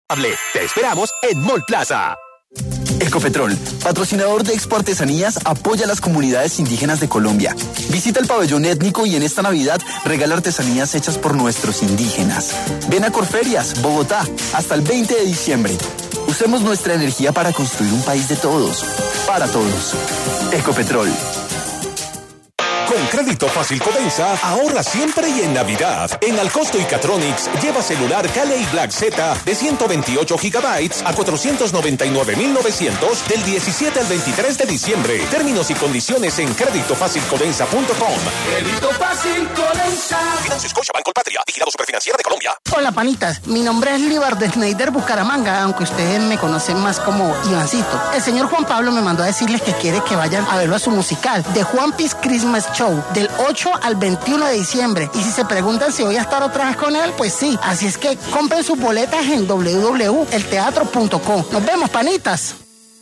Te esperamos en Mall Plaza. Ecopetrol, patrocinador de Expo Artesanías, apoya a las comunidades indígenas de Colombia. Visita el pabellón étnico y en esta Navidad regala artesanías hechas por nuestros indígenas. Ven a Corferias, Bogotá, hasta el 20 de diciembre. Usemos nuestra energía para construir un país de todos, para todos. Ecopetrol. Con Crédito Fácil Codensa, ahorra siempre y en Navidad. En Alcosto y Catronics, lleva celular Calei Black Z de 128 GB a 499,900 del 17 al 23 de diciembre. Términos y condiciones en creditofacilcodensa.com. Crédito Fácil Codensa. Financio Scotiabank Colpatria, vigilado Superfinanciera de Colombia. Hola, panitas. Mi nombre es Libar de Schneider Bucaramanga, aunque ustedes me conocen más como Ivancito. El señor Juan Pablo me mandó a decirles que quiere que vayan a verlo a su musical, The Juan Piece Christmas Show, del 8 al 21 de diciembre. Y si se preguntan si voy a estar otra vez con él, pues sí. Así es que compren sus boletas en www.elteatro.co. Nos vemos, panitas.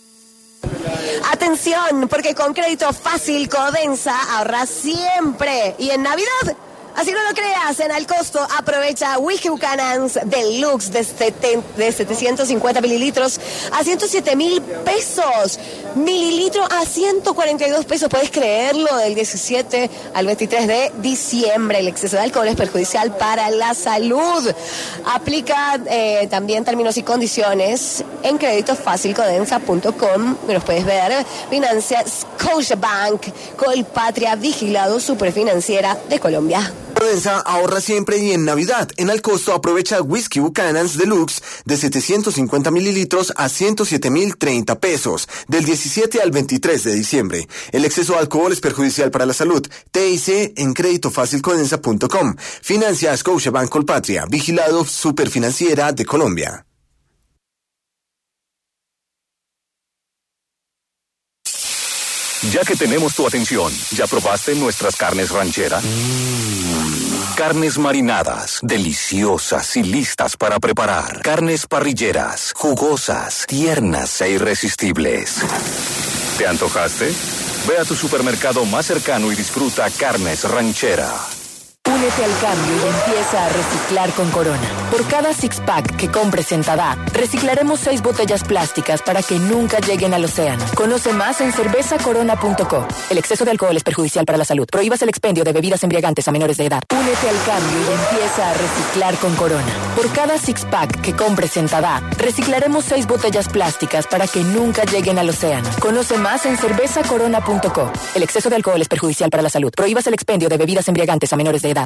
Atención, porque con Crédito Fácil Codensa ahorras siempre. Y en Navidad, así no lo creas, en Alcosto aprovecha Whisky Buchanan's Deluxe de 750 mililitros a 107,000 pesos. Mililitro a 142 pesos, puedes creerlo, del 17 al 23 de diciembre. El exceso de alcohol es perjudicial para la salud. Aplica también términos y condiciones en creditofacilcodensa.com. Los puedes ver. Financia Scotiabank, Colpatria, vigilado Superfinanciera de Colombia. Codensa ahorra siempre y en Navidad. En Alcosto aprovecha Whisky Buchanan's Deluxe de 750 mililitros a 107,030 pesos del 17 al 23 de diciembre. El exceso de alcohol es perjudicial para la salud. TIC en creditofacilcodensa.com. Financia Scotiabank Colpatria, vigilado Superfinanciera de Colombia. Ya que tenemos tu atención, ¿ya probaste nuestras carnes rancheras? Carnes marinadas, deliciosas y listas para preparar. Carnes parrilleras, jugosas, tiernas e irresistibles. ¿Te antojaste? Ve a tu supermercado más cercano y disfruta Carnes Ranchera. Únete al cambio y empieza a reciclar con Corona. Por cada six-pack que compres en Tadá, reciclaremos 6 botellas plásticas para que nunca lleguen al océano. Conoce más en cervezacorona.co. El exceso de alcohol es perjudicial para la salud. Prohíbas el expendio de bebidas embriagantes a menores de edad. Únete al cambio y empieza a reciclar con Corona. Por cada six-pack que compres en Tadá, reciclaremos 6 botellas plásticas para que nunca lleguen al océano. Conoce más en cervezacorona.co. El exceso de alcohol es perjudicial para la salud. Prohíbas el expendio de bebidas embriagantes a menores de edad.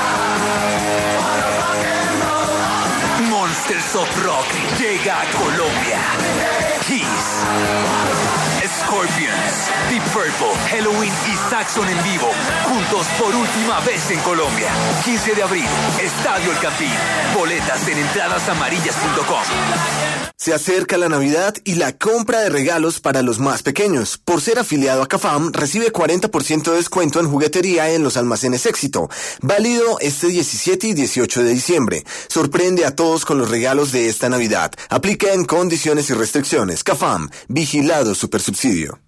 Monsters of Rock llega a Colombia. Kiss, Scorpions, Deep Purple, Halloween y Saxon en vivo, juntos por última vez en Colombia. 15 de abril, Estadio El Campín. Boletas en entradasamarillas.com. Se acerca la Navidad y la compra de regalos para los más pequeños. Por ser afiliado a CAFAM, recibe 40% de descuento en juguetería en los almacenes Éxito. Válido este 17 y 18 de diciembre. Sorprende a todos con los regalos de esta Navidad. Aplica en condiciones y restricciones. CAFAM, vigilado Supersubsidio.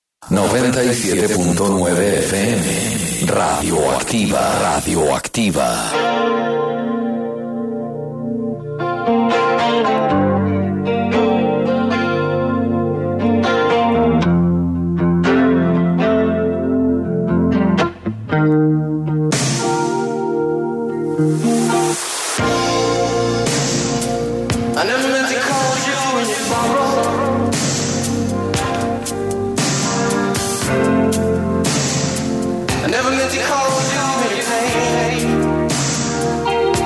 97.9 FM, Radioactiva, Radioactiva. I never meant to cause you any pain.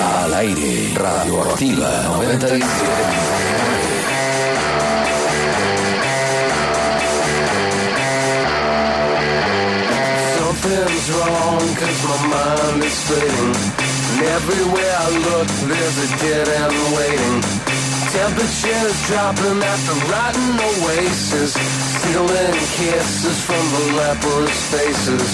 Al aire, Radioactiva 97. Something's wrong, cause my mind is fading. And everywhere I look, there's a dead end waiting. Temperatures dropping at the rotten oasis, stealing kisses from the leprous faces.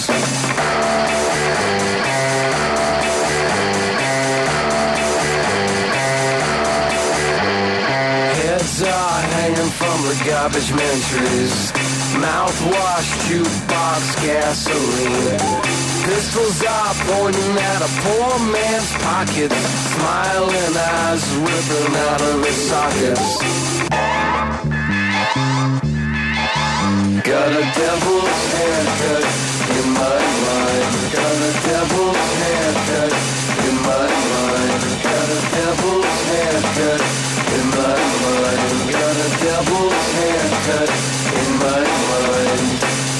Heads are hanging from the garbage men trees. Mouthwash, jukebox, gasoline. Pistols are pointing at a poor man's pockets. Smiling eyes whipping out of his sockets. Got a devil's haircut in my mind. Got a devil's haircut in my mind. Got a devil's haircut in my mind. Got a devil's haircut in my mind.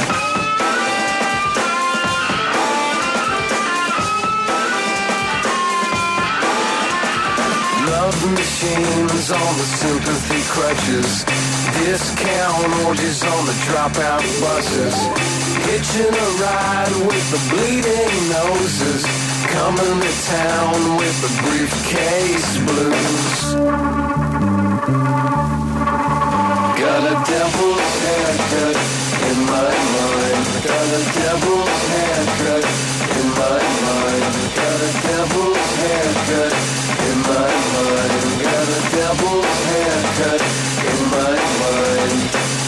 Love machines on the sympathy crutches. Discount orgies on the dropout buses. Hitching a ride with the bleeding noses. Coming to town with the briefcase blues. Got a devil's haircut in my mind. Got a devil's haircut in my mind. Got a devil's haircut in my mind. Got a devil's haircut in my mind.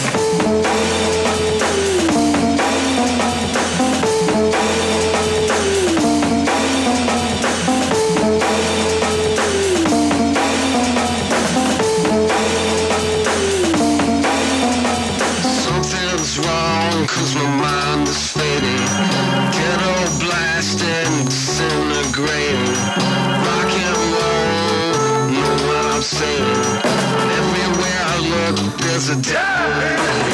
Something's wrong, cause my mind is fading. Ghetto blasting, disintegrating. Rock and roll, know what I'm saying. Everywhere I look, there's a devil.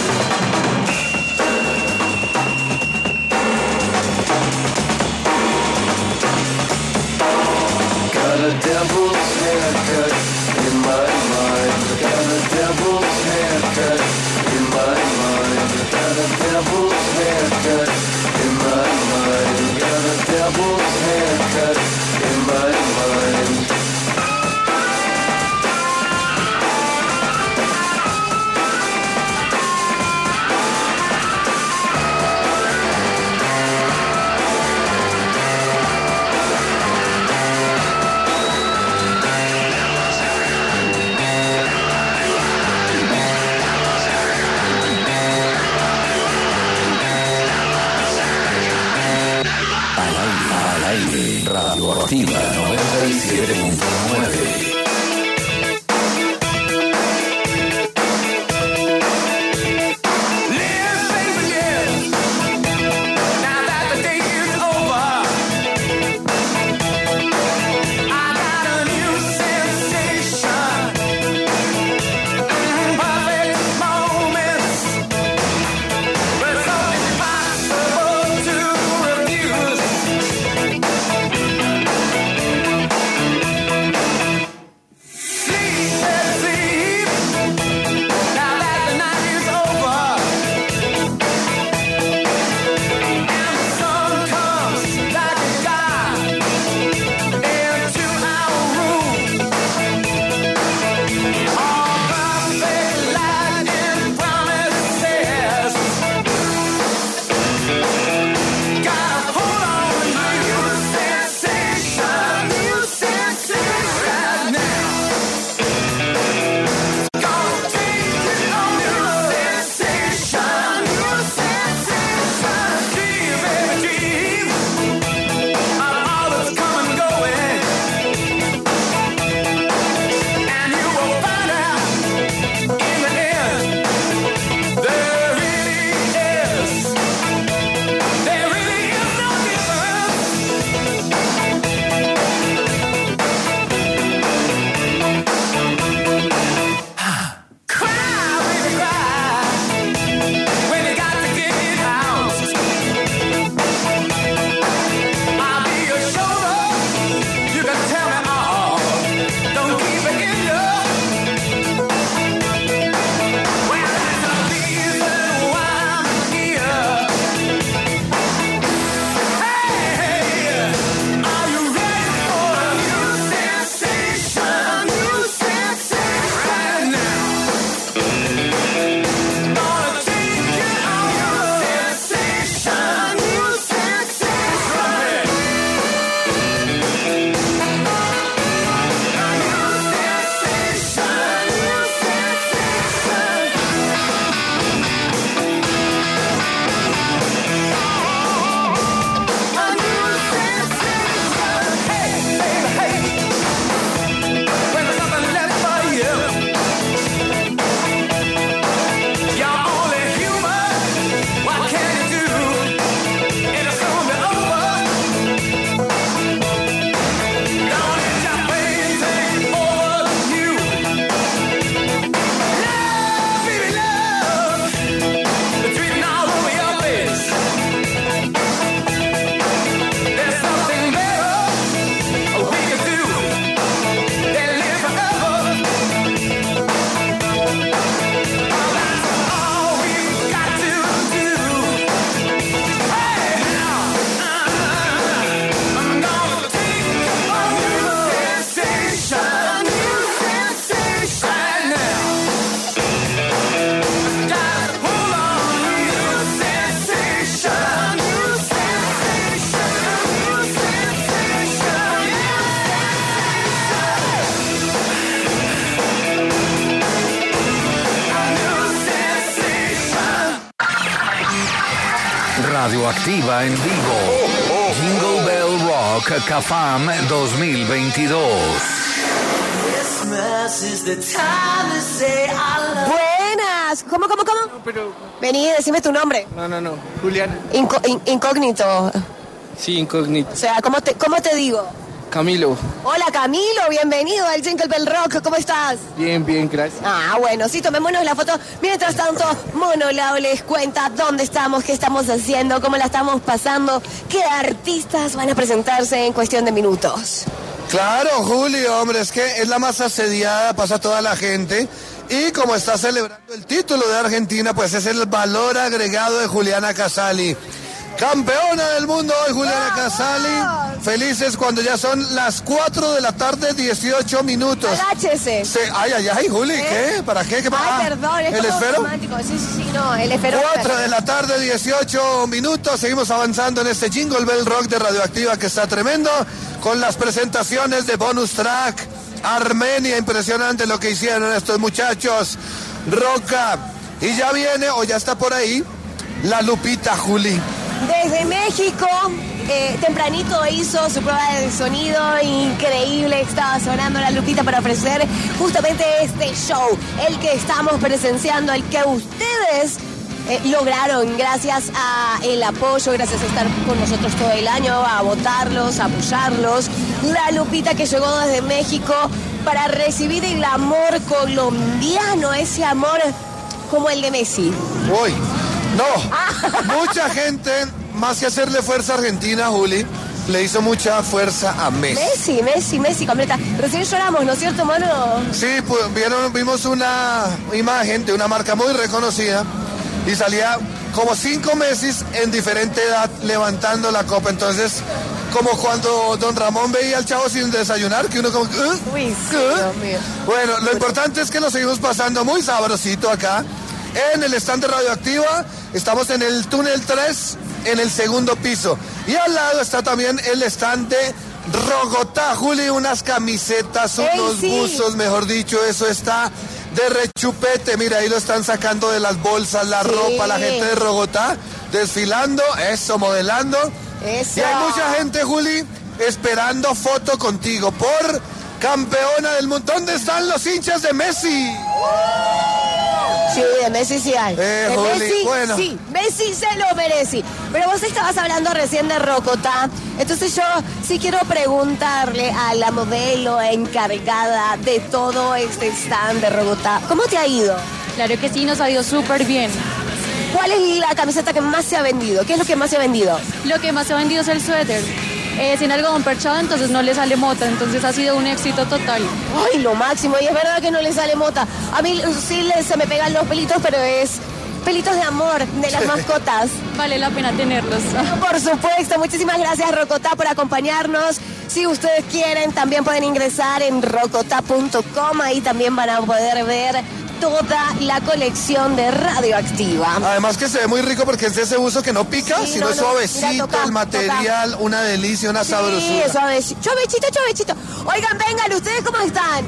Got a devil's haircut in my mind. Got a devil's haircut in my mind. Got a devil's haircut in my mind. Got a devil's haircut in my mind. Radioactiva en vivo. Jingle Bell Rock CAFAM 2022. Buenas. ¿Cómo? Vení, decime tu nombre. No. Julián. Incógnito. Sí, incógnito. O sea, ¿cómo te digo? Camilo. Hola Camilo, bienvenido al Jingle Bell Rock, ¿cómo estás? Bien, gracias. Bueno, sí, tomémonos la foto. Mientras tanto, Mono Lao les cuenta dónde estamos, qué estamos haciendo, cómo la estamos pasando, qué artistas van a presentarse en cuestión de minutos. Claro, Julio, hombre, es que es la más asediada, pasa toda la gente. Y como está celebrando el título de Argentina, pues es el valor agregado de Juliana Casali. Campeona del mundo hoy, Juliana Casali. Felices cuando ya son las 4 de la tarde, 18 minutos. Agáchese. Ay, Juli, ¿qué? ¿Para qué? ¿Qué pasa? Ay, perdón, es ¿El como esfero? romántico. Sí, no, el esfero. 4 de la tarde, 18 minutos. Seguimos avanzando en este Jingle Bell Rock de Radioactiva que está tremendo. Con las presentaciones de bonus track. Armenia, impresionante lo que hicieron estos muchachos. Roca. Y ya viene, o ya está por ahí, la Lupita, Juli. Desde México, tempranito hizo su prueba de sonido increíble. Estaba sonando la Lupita para ofrecer justamente este show, el que estamos presenciando, el que ustedes lograron gracias a el apoyo, gracias a estar con nosotros todo el año, a votarlos, a apoyarlos. La Lupita que llegó desde México para recibir el amor colombiano, ese amor como el de Messi. Uy. No, mucha gente, más que hacerle fuerza a Argentina, Juli, le hizo mucha fuerza a Messi. Messi, completa. Recién lloramos, ¿no es cierto, Mono? Sí, pues vimos una imagen de una marca muy reconocida y salía como 5 Messis en diferente edad levantando la copa. Entonces, como cuando don Ramón veía al chavo sin desayunar, que uno como... Uy, sí, Dios mío. Bueno, lo importante es que lo seguimos pasando muy sabrosito acá. En el stand de Radioactiva, estamos en el túnel 3, en el segundo piso. Y al lado está también el stand de Rogotá, Juli, unas camisetas, unos buzos, mejor dicho, eso está de rechupete. Mira, ahí lo están sacando de las bolsas, la ropa, la gente de Rogotá, desfilando, eso, modelando. Eso. Y hay mucha gente, Juli, esperando foto contigo por campeona del mundo. ¿Dónde están los hinchas de Messi? Sí, de Messi sí hay. De Juli, Messi, bueno. sí, Messi se lo merece. Pero vos estabas hablando recién de Rocotá. Entonces yo sí quiero preguntarle a la modelo encargada de todo este stand de Rocotá, ¿cómo te ha ido? Claro que sí, nos ha ido súper bien. ¿Cuál es la camiseta que más se ha vendido? ¿Qué es lo que más se ha vendido? Lo que más se ha vendido es el suéter. Sin algodón perchado, entonces no le sale mota, entonces ha sido un éxito total. Ay, lo máximo, y es verdad que no le sale mota. A mí sí se me pegan los pelitos, pero es pelitos de amor de las mascotas. Vale la pena tenerlos. Por supuesto, muchísimas gracias Rocotá por acompañarnos. Si ustedes quieren, también pueden ingresar en rocotá.com, ahí también van a poder ver toda la colección de Radioactiva. Además que se ve muy rico porque es de ese uso que no pica, Sí, sino no, es no. suavecito, Mira, toca, el material, una delicia, una sabrosura. Sí, suavecito. Chovechito. Oigan, vengan, ¿ustedes cómo están?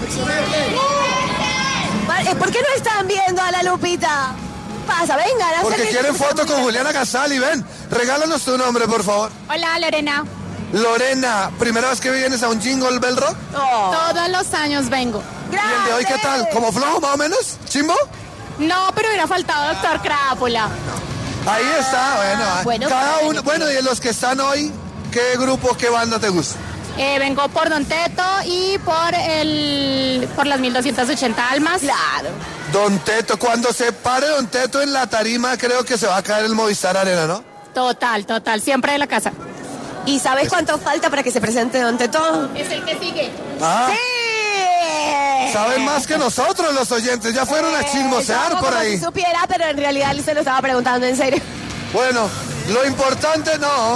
Vale, ¿por qué no están viendo a la Lupita? Pasa, vengan. Porque quieren foto con Juliana Casali, ven, regálanos tu nombre, por favor. Hola, Lorena. Lorena, ¿primera vez que vienes a un Jingle Bell Rock? Todos los años vengo. ¿Y el de hoy qué tal? ¿Como flojo más o menos? ¿Chimbo? No, pero hubiera faltado Doctor Crápula. Ahí está, Bueno, cada uno. Bueno, y de los que están hoy, ¿qué grupo, qué banda te gusta? Vengo por Don Teto y por las 1280 almas. Claro. Don Teto, cuando se pare Don Teto en la tarima, creo que se va a caer el Movistar Arena, ¿no? Total, siempre de la casa. ¿Y sabes cuánto falta para que se presente Don Teto? Es el que sigue. Ah. ¡Sí! Saben más que nosotros los oyentes, ya fueron a chismosear Como por ahí. Si supiera, pero en realidad se lo estaba preguntando en serio. Bueno, lo importante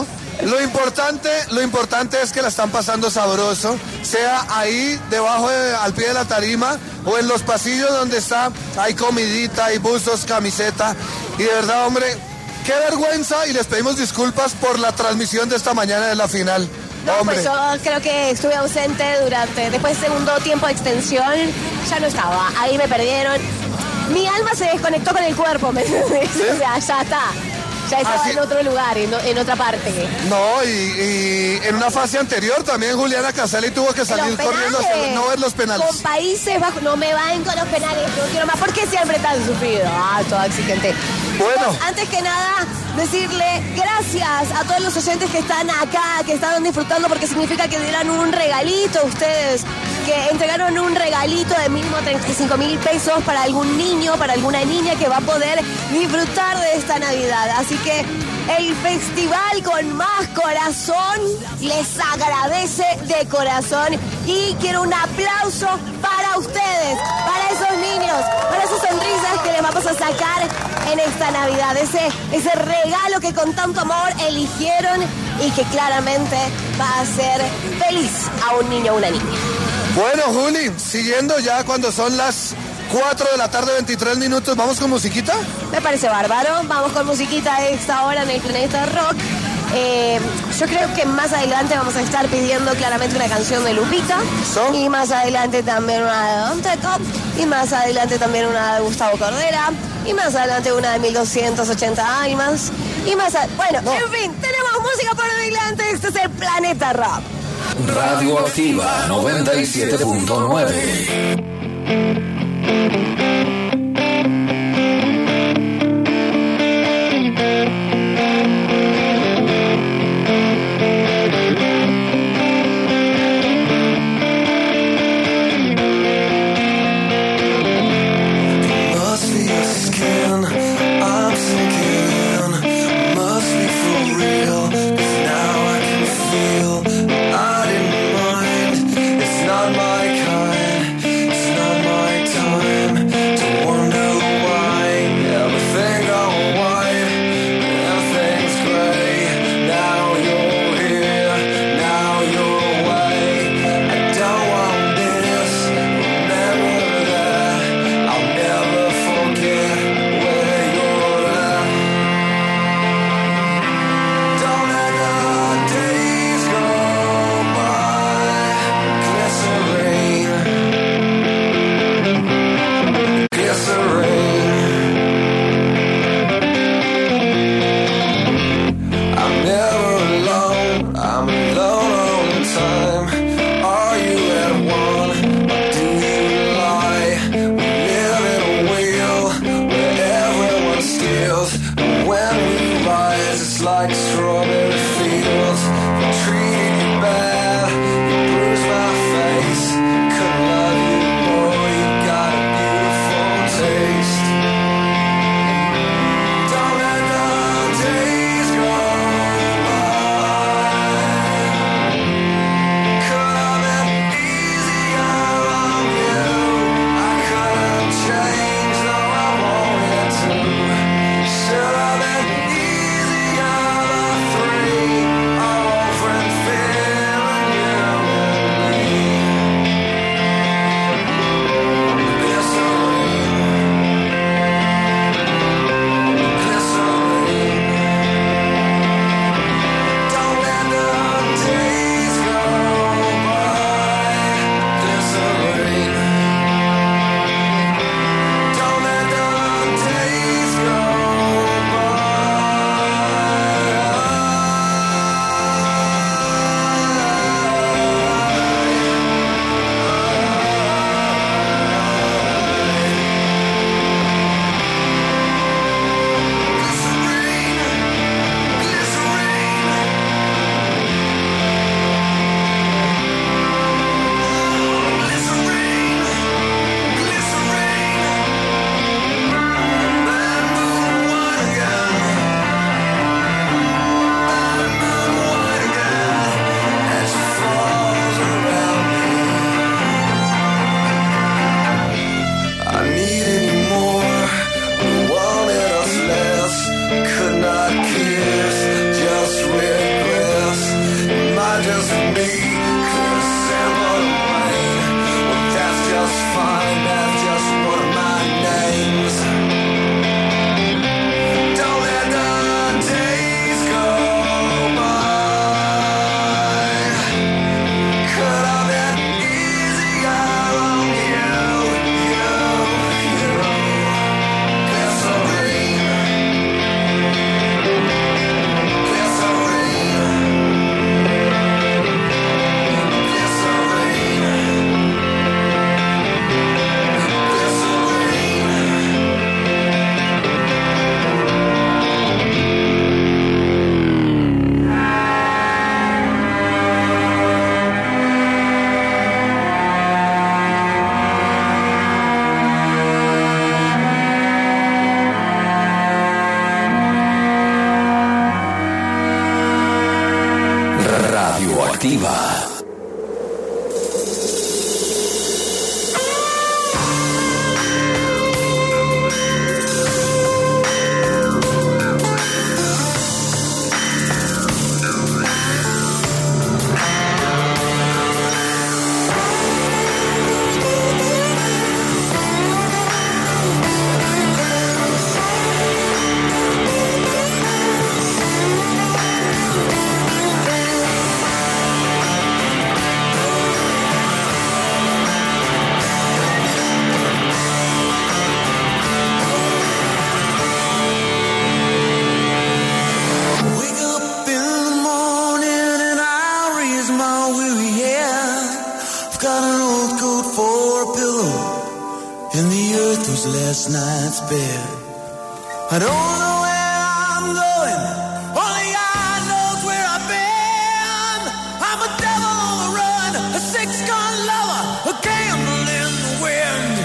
es que la están pasando sabroso, sea ahí debajo al pie de la tarima o en los pasillos donde hay comidita, hay buzos, camiseta. Y de verdad, hombre, qué vergüenza, y les pedimos disculpas por la transmisión de esta mañana de la final. No, hombre. pues yo creo que estuve ausente después del segundo tiempo de extensión, ya no estaba, ahí me perdieron. Mi alma se desconectó con el cuerpo, ¿me entiendes? ¿Sí? O sea, ya está. Ya estaba Así- en otro lugar, en otra parte. No, y en una fase anterior también Juliana Casali tuvo que salir Los corriendo hacia penales. no ver los penales. Con Países Bajos, no me van con los penales, no quiero más. ¿Por qué siempre tan sufrido? Toda exigente. Bueno. Chicos, antes que nada, decirle gracias a todos los oyentes que están acá, que están disfrutando, porque significa que dieron un regalito a ustedes, que entregaron un regalito de mínimo 35.000 pesos para algún niño, para alguna niña que va a poder disfrutar de esta Navidad. Así que el festival con más corazón les agradece de corazón y quiero un aplauso para ustedes, para esos niños, para esas sonrisas que les vamos a sacar en esta Navidad, ese regalo que con tanto amor eligieron y que claramente va a hacer feliz a un niño o una niña. Bueno, Juli, siguiendo ya cuando son las 4 de la tarde, 23 minutos, ¿vamos con musiquita? Me parece bárbaro. Vamos con musiquita a esta hora en el Planeta Rock. Yo creo que más adelante vamos a estar pidiendo claramente una canción de Lupita. Y más adelante también una de Don Teco. Y más adelante también una de Gustavo Cordera. Y más adelante una de 1280 Almas. Y más bueno, en fin, tenemos música por delante. Este es el Planeta Rock. Radioactiva 97.9. Must be your skin, I'm sinking. Must be for real, 'cause now I can feel. I didn't mind, it's not my kind, it's not my time. was last night's bed. I don't know where I'm going, only God knows where I've been. I'm a devil on the run, a six-gun lover, a gambler in the wind.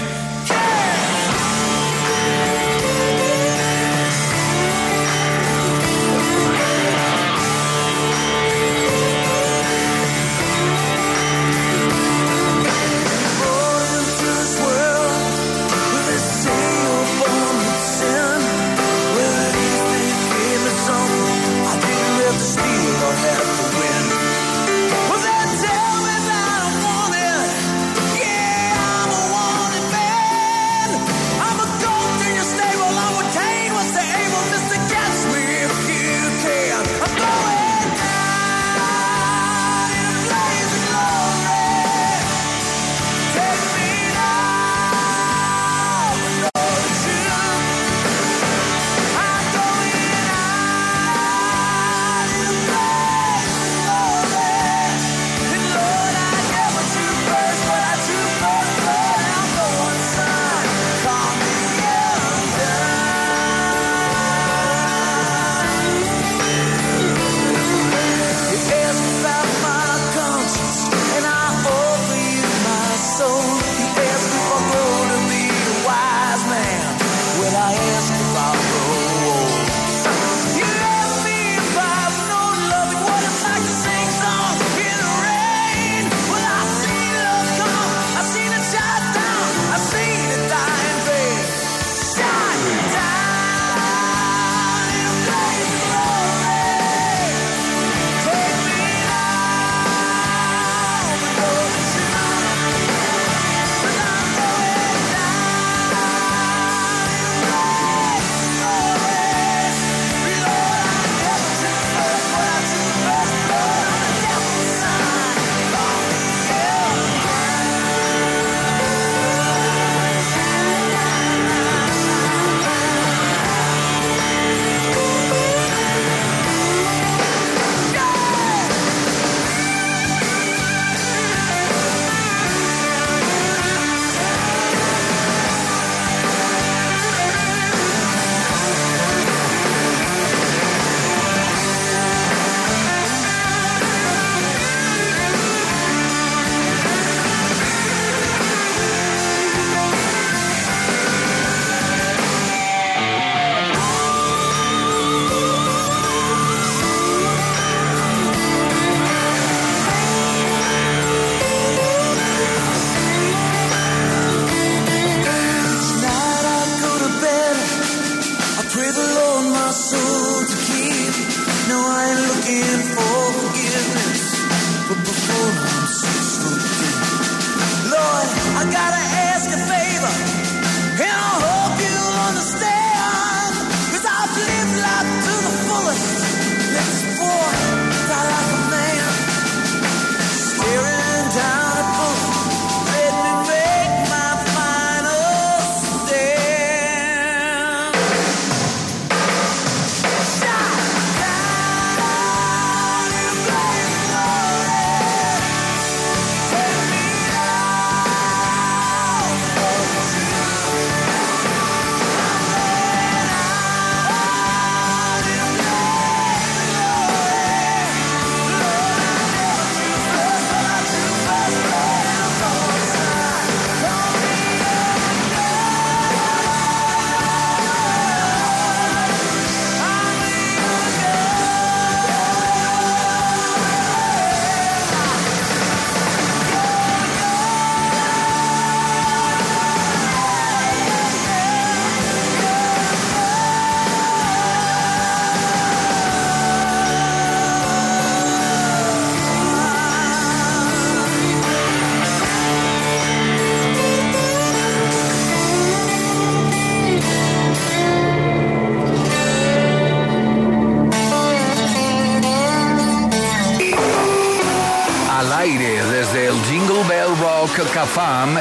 CAFAM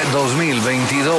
2022.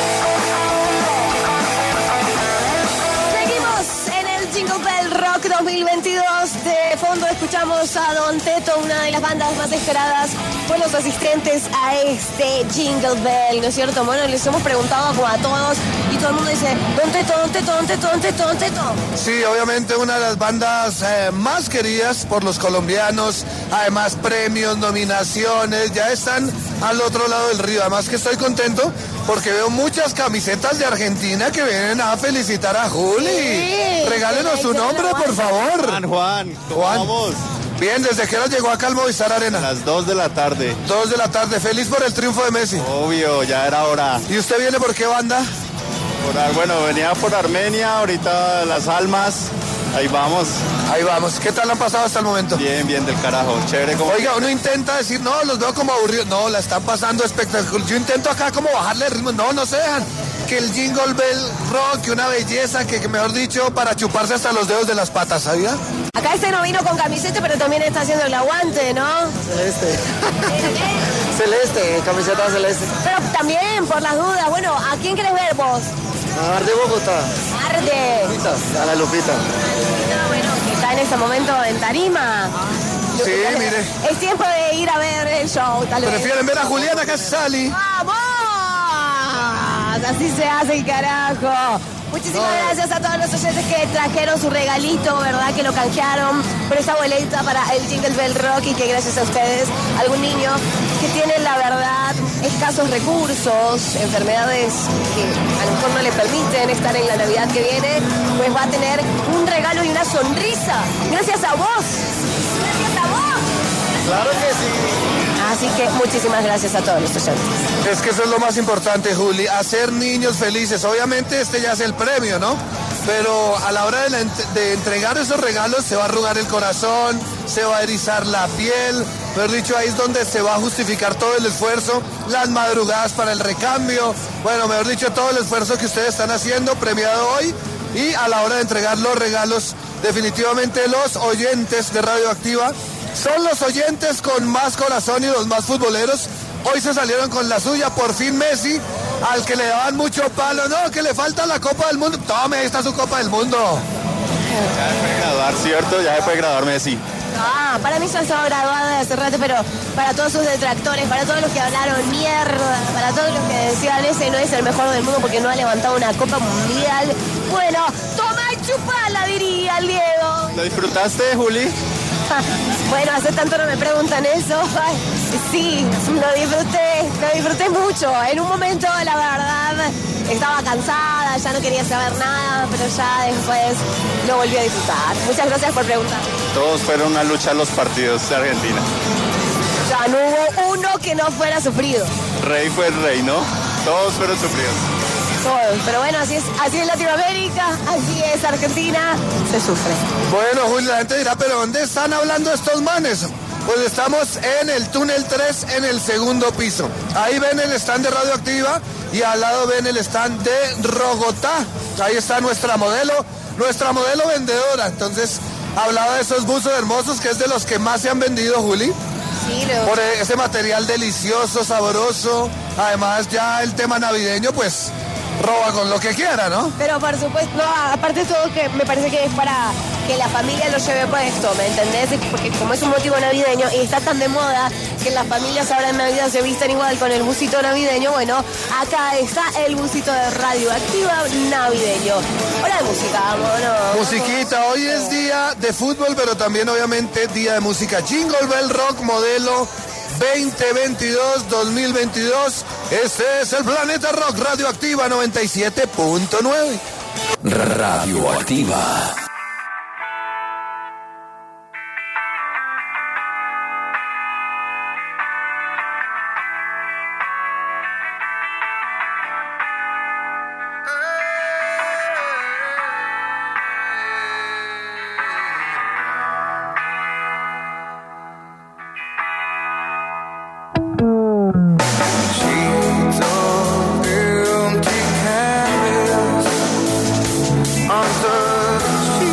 Seguimos en el Jingle Bell Rock 2022. 2022. De fondo escuchamos a Don Teto, una de las bandas más esperadas por los asistentes a este Jingle Bell, ¿no es cierto? Bueno, les hemos preguntado como a todos y todo el mundo dice Don Teto, Don Teto, Don Teto, Don Teto, Don Teto. Sí, obviamente una de las bandas más queridas por los colombianos, además premios, nominaciones, ya están al otro lado del río. Además que estoy contento porque veo muchas camisetas de Argentina que vienen a felicitar a Juli. Sí, regálenos su nombre, por favor. Juan, ¿cómo vamos? Bien, ¿desde qué hora llegó acá al Movistar Arena? A las 2 de la tarde. 2 de la tarde, feliz por el triunfo de Messi. Obvio, ya era hora. ¿Y usted viene por qué banda? Bueno, venía por Armenia, ahorita Las Almas. Ahí vamos. Ahí vamos. ¿Qué tal han pasado hasta el momento? Bien, bien del carajo. Chévere como... Oiga, uno intenta decir, no, los veo como aburridos. No, la están pasando espectacular. Yo intento acá como bajarle el ritmo. No se dejan. Que el Jingle Bell Rock, que una belleza, que mejor dicho, para chuparse hasta los dedos de las patas, ¿sabía? Acá este no vino con camiseta, pero también está haciendo el aguante, ¿no? Celeste. Celeste, camiseta celeste. Pero también, por las dudas, bueno, ¿a quién querés ver vos? A Arde Bogotá. Arde. A la Lupita. Bueno, que está en este momento en tarima. Sí, mire. Es tiempo de ir a ver el show, tal vez. Prefieren ver a Juliana Casali. ¡Vamos! Así se hace, carajo. Muchísimas gracias a todos los oyentes que trajeron su regalito, ¿verdad? Que lo canjearon por esta boleta para el Jingle Bell Rock y que gracias a ustedes, algún niño que tiene, la verdad, escasos recursos, enfermedades que a lo mejor no le permiten estar en la Navidad que viene, pues va a tener un regalo y una sonrisa. Gracias a vos. Gracias a vos. Claro que sí. Así que muchísimas gracias a todos los oyentes. Es que eso es lo más importante, Juli, hacer niños felices. Obviamente este ya es el premio, ¿no? Pero a la hora de entregar esos regalos se va a arrugar el corazón, se va a erizar la piel. Mejor dicho, ahí es donde se va a justificar todo el esfuerzo, las madrugadas para el recambio. Bueno, mejor dicho, todo el esfuerzo que ustedes están haciendo, premiado hoy. Y a la hora de entregar los regalos, definitivamente los oyentes de Radioactiva son los oyentes con más corazón y los más futboleros. Hoy se salieron con la suya, por fin Messi, al que le daban mucho palo. No, que le falta la Copa del Mundo. Tome, ahí está su Copa del Mundo. Ya se puede graduar, ¿cierto? Ya se puede graduar Messi. Para mí ya estaba graduada de hace rato, pero para todos sus detractores, para todos los que hablaron mierda, para todos los que decían ese no es el mejor del mundo porque no ha levantado una Copa Mundial. Bueno, toma y chupala, diría el Diego. ¿Lo disfrutaste, Juli? Bueno, hace tanto no me preguntan eso. Ay, sí, lo disfruté mucho. En un momento, la verdad, estaba cansada, ya no quería saber nada, pero ya después lo volví a disfrutar. Muchas gracias por preguntar. Todos fueron una lucha los partidos de Argentina. Ya no hubo uno que no fuera sufrido. Rey fue el rey, ¿no? Todos fueron sufridos. Todos, pero bueno, así es Latinoamérica, así es Argentina, se sufre. Bueno, Julio, la gente dirá, pero ¿dónde están hablando estos manes? Pues estamos en el túnel 3, en el segundo piso. Ahí ven el stand de Radioactiva y al lado ven el stand de Rogotá. Ahí está nuestra modelo vendedora. Entonces, hablaba de esos buzos hermosos que es de los que más se han vendido, Juli. Sí, por ese material delicioso, sabroso. Además, ya el tema navideño, pues roba con lo que quiera, ¿no? Pero por supuesto, no, aparte de todo que me parece que es para que la familia lo lleve puesto, ¿me entendés? Porque como es un motivo navideño y está tan de moda que las familias ahora en Navidad se visten igual con el busito navideño, bueno, acá está el busito de Radioactiva navideño. Hora de música, vámonos. Musiquita, hoy es día de fútbol, pero también obviamente día de música. Jingle Bell Rock modelo 2022-2022. Este es el Planeta Rock Radioactiva 97.9. Radioactiva. Empty canvas on the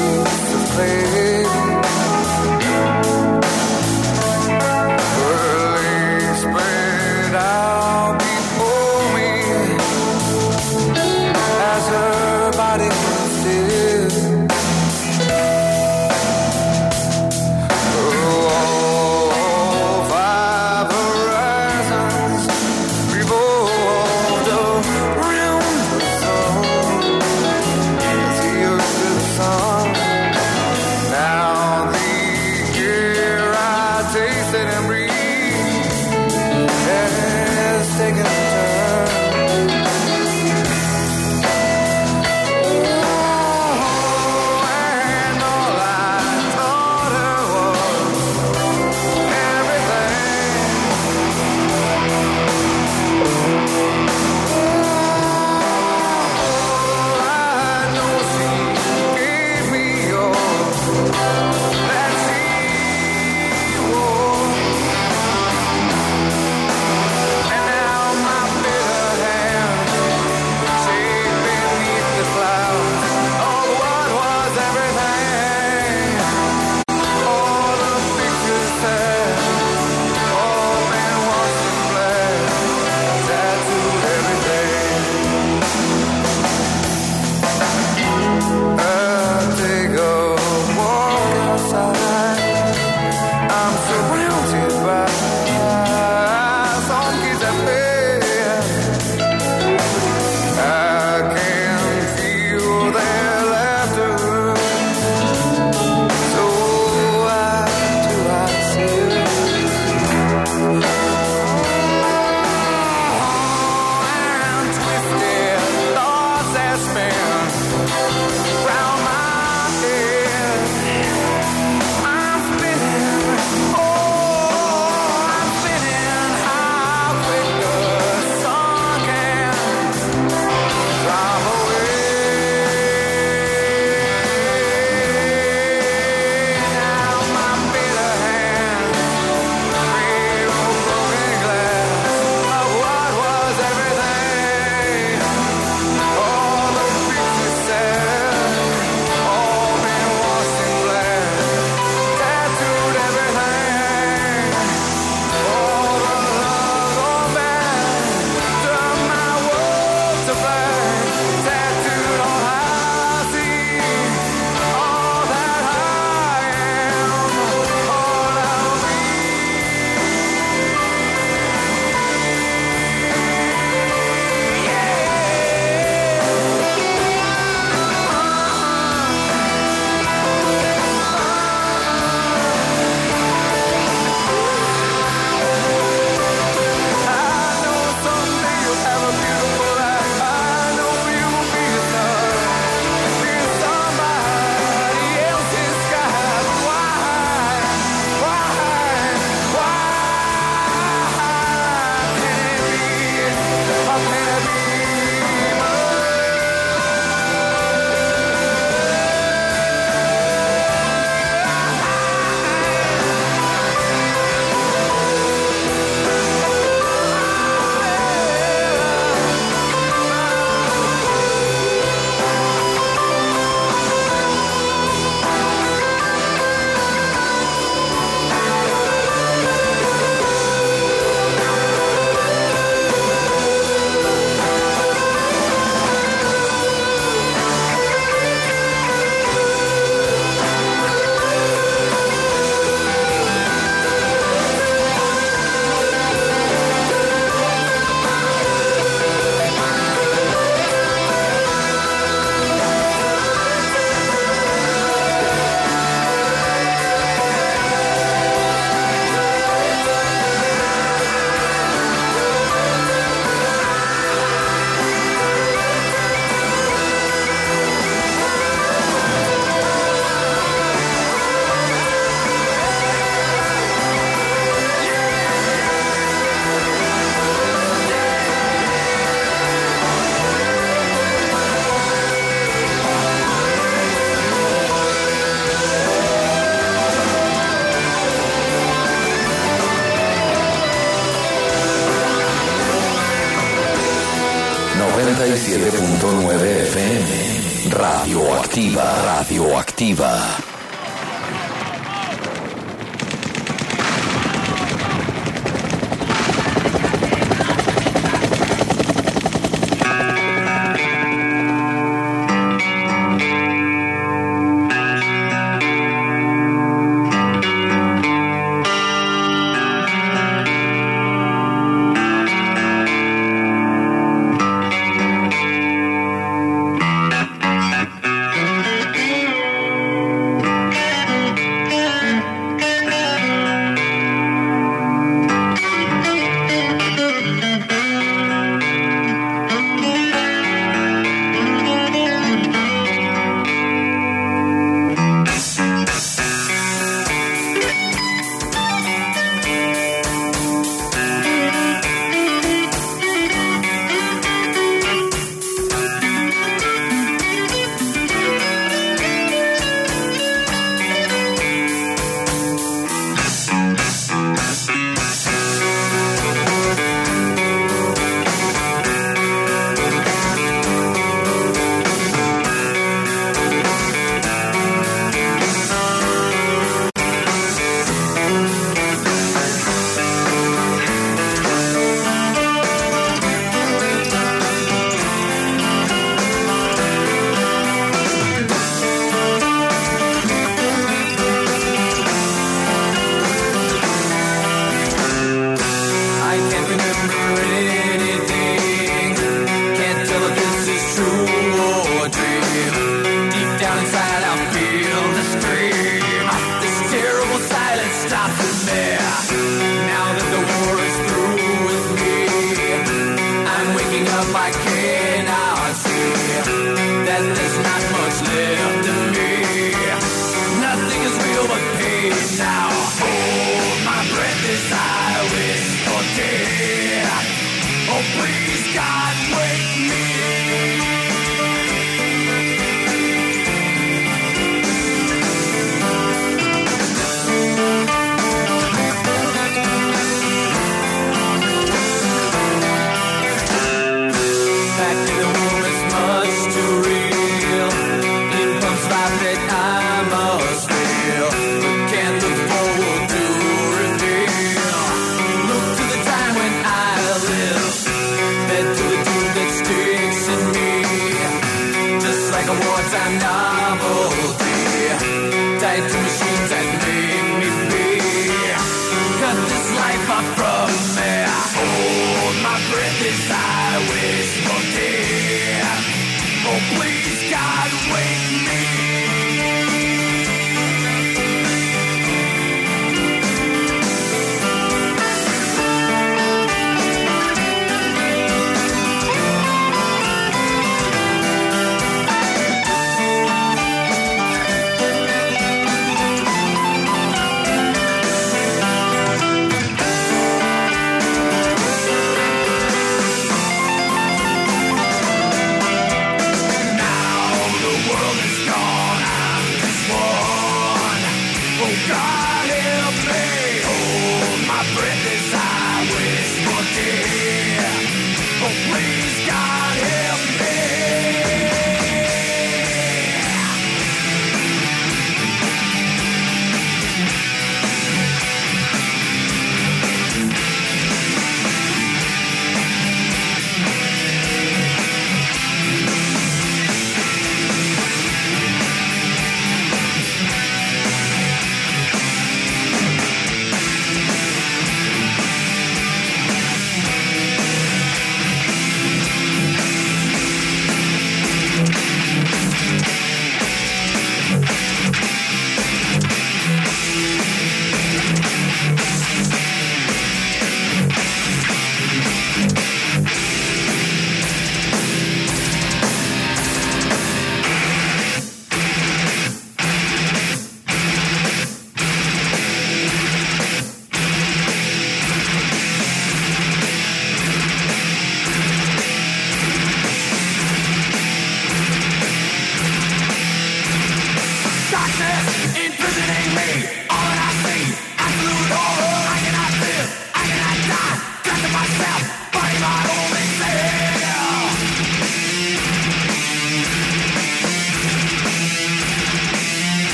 97.9 FM. Radioactiva. Radioactiva.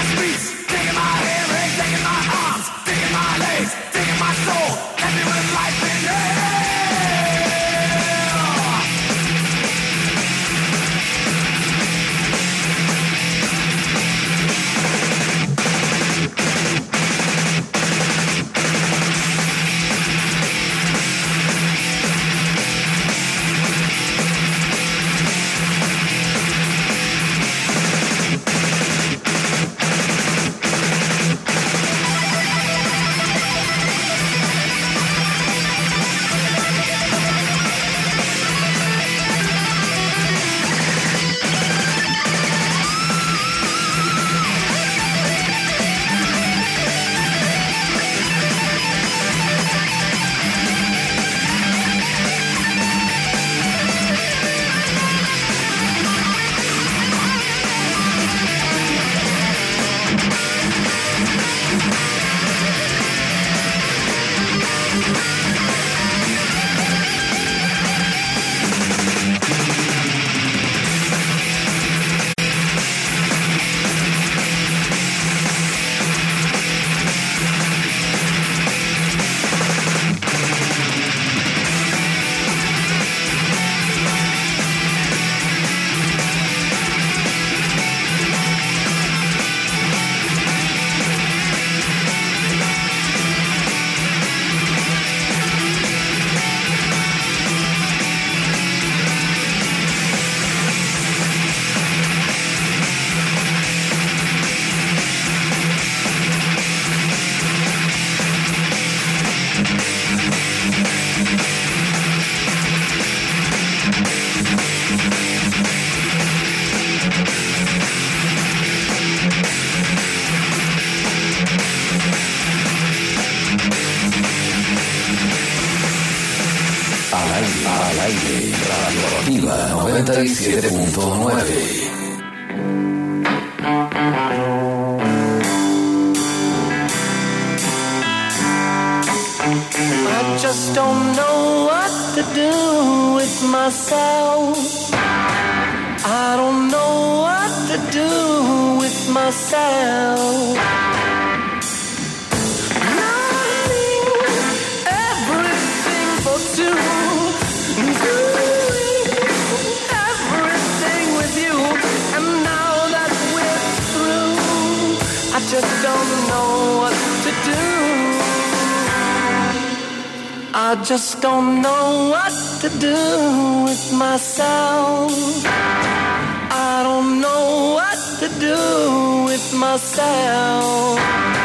speech, digging my head, digging my arms, digging my legs, digging my soul, and living life in hell. Al aire, Radioactiva 97.9. I just don't know what to do with myself. I don't know what to do with myself. I just don't know what to do. I just don't know what to do with myself. I don't know what to do with myself.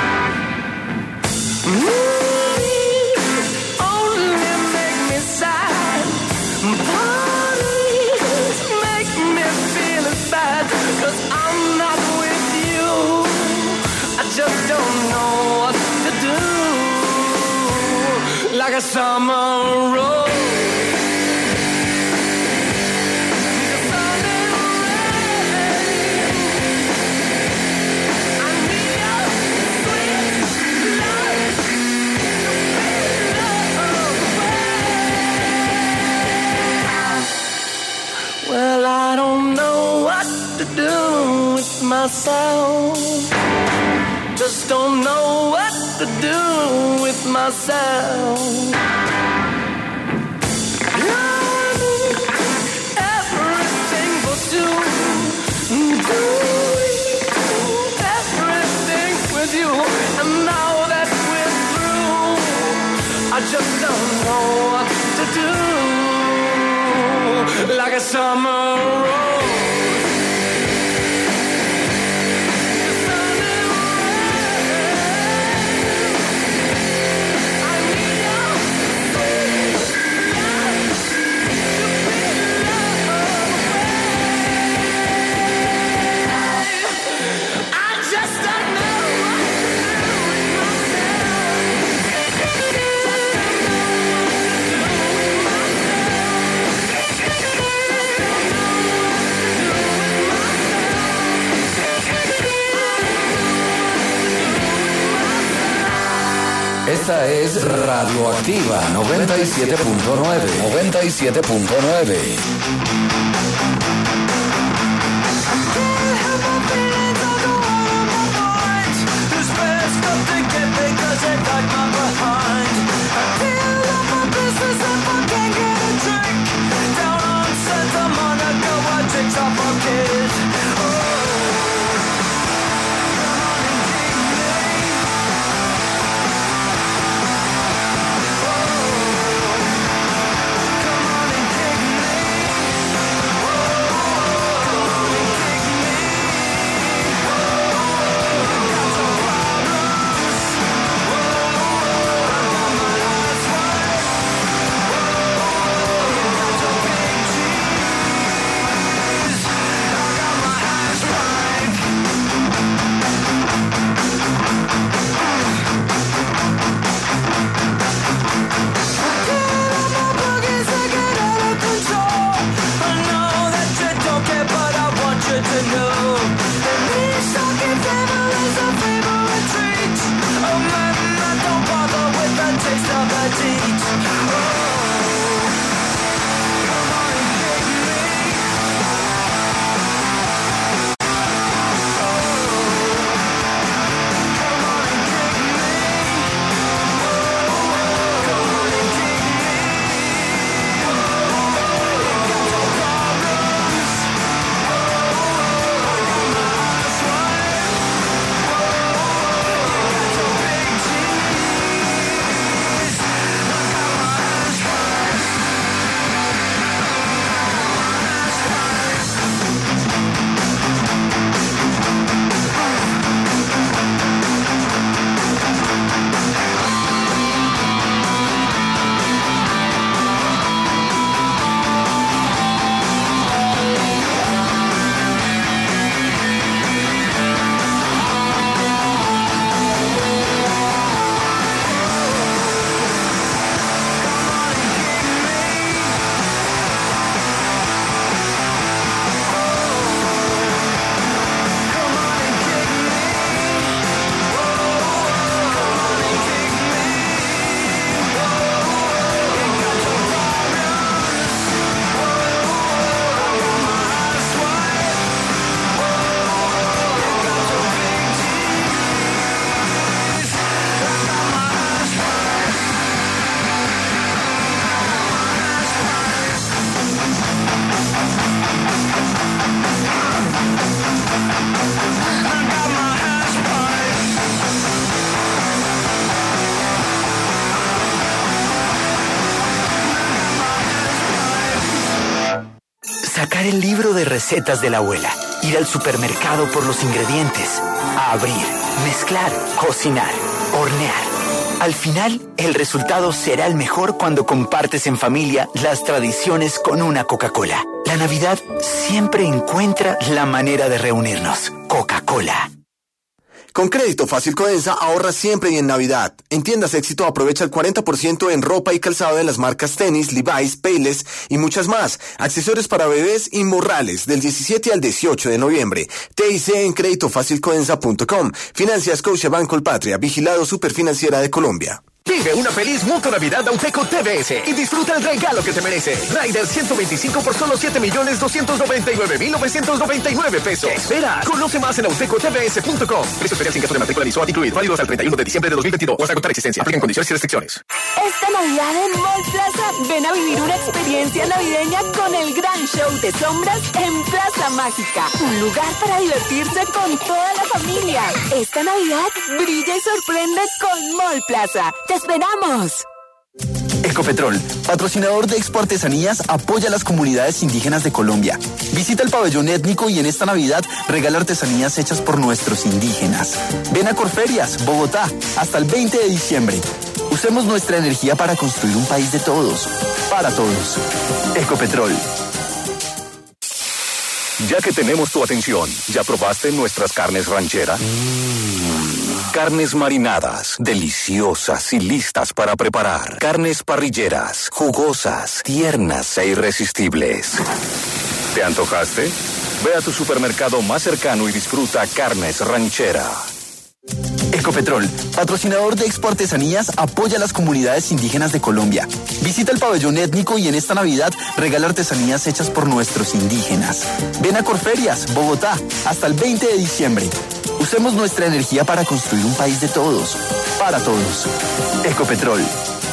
Only make me sad. Please make me feel as bad, 'cause I'm not with you. I just don't know what to do. Like a summer rose. Well, I don't know what to do with myself. Just don't know what to do with myself. Everything but you. Doing everything with you. And now that we're through, I just don't know what to do. Like a summer rose. Esta es Radioactiva 97.9. 97.9. wanted to know. And this talking devil is a favorite treat. Oh man, I don't bother with the taste of the teat. Oh, come on and kick me. Sacar el libro de recetas de la abuela, ir al supermercado por los ingredientes, a abrir, mezclar, cocinar, hornear. Al final, el resultado será el mejor cuando compartes en familia las tradiciones con una Coca-Cola. La Navidad siempre encuentra la manera de reunirnos. Coca-Cola. Con Crédito Fácil Codensa ahorra siempre y en Navidad. En Tiendas Éxito aprovecha el 40% en ropa y calzado en las marcas Tenis, Levi's, Payless y muchas más. Accesorios para bebés y morrales del 17 al 18 de noviembre. TIC en creditofacilcodensa.com. Financia Scotiabank Colpatria, vigilado Superfinanciera de Colombia. Vive una feliz Moto Navidad Auteco TVS y disfruta el regalo que te merece. Rider 125 por solo 7.299.999 pesos. ¿Qué espera? Conoce más en autecotvs.com. Precio especial sin caso de matrícula ni SOAT incluido. Válido hasta el 31 de diciembre de 2022 o hasta agotar existencia. Aplican condiciones y restricciones. Esta Navidad en Mall Plaza, ven a vivir una experiencia navideña con el gran show de sombras en Plaza Mágica. Un lugar para divertirse con toda la familia. Esta Navidad brilla y sorprende con Mall Plaza. ¡Te esperamos! Ecopetrol, patrocinador de Expo Artesanías, apoya a las comunidades indígenas de Colombia. Visita el pabellón étnico y en esta Navidad regala artesanías hechas por nuestros indígenas. Ven a Corferias, Bogotá, hasta el 20 de diciembre. Usemos nuestra energía para construir un país de todos, para todos. Ecopetrol. Ya que tenemos tu atención, ¿ya probaste nuestras carnes ranchera? Carnes marinadas, deliciosas y listas para preparar. Carnes parrilleras, jugosas, tiernas e irresistibles. ¿Te antojaste? Ve a tu supermercado más cercano y disfruta Carnes Ranchera. Ecopetrol, patrocinador de Expo Artesanías, apoya a las comunidades indígenas de Colombia. Visita el pabellón étnico y en esta Navidad regala artesanías hechas por nuestros indígenas. Ven a Corferias, Bogotá, hasta el 20 de diciembre. Usemos nuestra energía para construir un país de todos, para todos. Ecopetrol.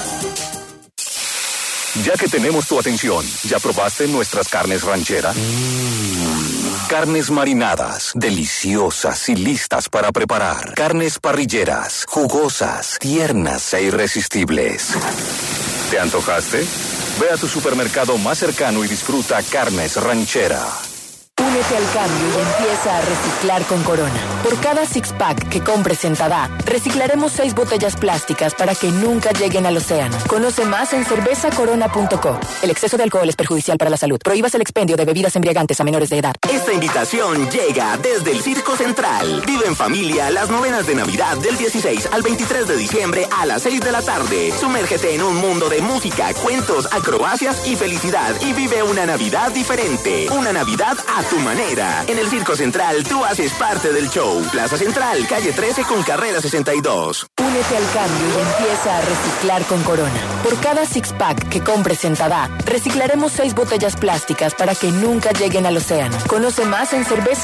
Ya que tenemos tu atención, ¿ya probaste nuestras carnes ranchera? Carnes marinadas, deliciosas y listas para preparar. Carnes parrilleras, jugosas, tiernas e irresistibles. ¿Te antojaste? Ve a tu supermercado más cercano y disfruta Carnes Ranchera. Únete al cambio y empieza a reciclar con Corona. Por cada six-pack que compres en Tadá, reciclaremos 6 botellas plásticas para que nunca lleguen al océano. Conoce más en cervezacorona.co. El exceso de alcohol es perjudicial para la salud. Prohíbas el expendio de bebidas embriagantes a menores de edad. Esta invitación llega desde el Circo Central. Vive en familia las novenas de Navidad del 16 al 23 de diciembre a las 6 de la tarde. Sumérgete en un mundo de música, cuentos, acrobacias y felicidad y vive una Navidad diferente. Una Navidad a tu manera. En el Circo Central, tú haces parte del show. Plaza Central, calle 13 con carrera 62. Únete al cambio y empieza a reciclar con Corona. Por cada six-pack que compres en Tada, reciclaremos 6 botellas plásticas para que nunca lleguen al océano. Conoce más en cerveza